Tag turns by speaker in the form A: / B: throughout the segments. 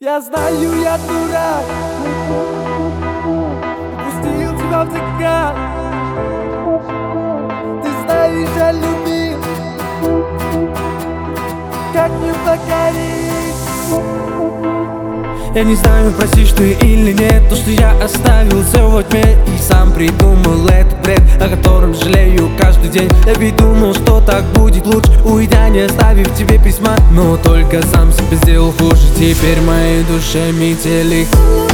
A: Я знаю, я дурак, упустил тебя в закат. Ты знаешь, я любил, как не покорить. Я не знаю, простишь ты или нет то, что я оставил все во тьме и сам придумал этот бред, о котором жалею каждый день. Я ведь думал, что так будет лучше, уйдя, не оставив тебе письма, но только сам себе сделал хуже. Теперь в моей душе метели.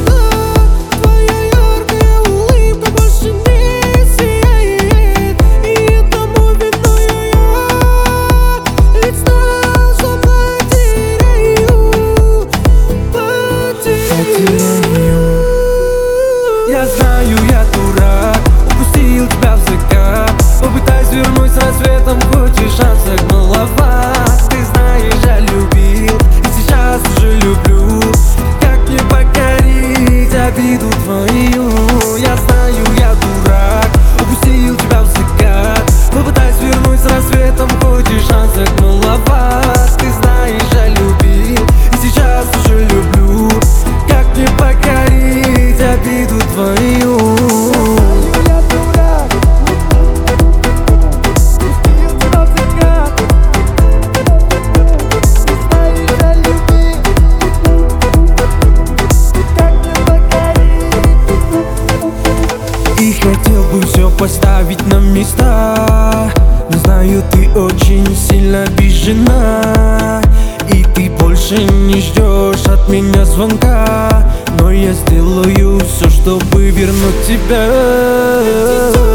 A: Я знаю, я дурак, упустил тебя в закат. Попытаюсь вернуть с рассветом, хоть и шансов маловат. Ты знаешь, я любил и сейчас уже люблю. Как не покорить обиду твою? Я знаю, я дурак, упустил тебя в закат. Попытаюсь вернуть с рассветом, хоть и шансов маловат. Ты знаешь, я любил и сейчас уже люблю. Как не покорить обиду твою? Я дурак, упустил тебя в закат. Ты знаешь, я любил, как не покорить. И хотел бы все поставить на места, но знаю, ты очень сильно обижена. И ты больше не ждешь от меня звонка, но я сделаю все, чтобы вернуть тебя.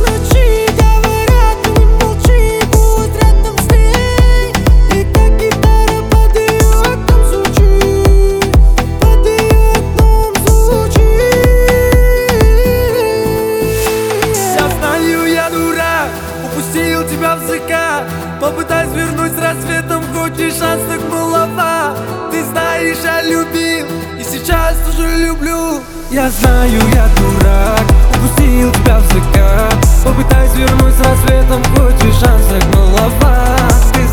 A: Упустил тебя в закат. Попытаюсь вернуть с рассветом, хоть и шанс так малова. Ты знаешь, я любил и сейчас тоже люблю. Я знаю, я дурак, упустил тебя в закат. Попытаюсь вернуть с рассветом, хоть и шанс так малова. Ты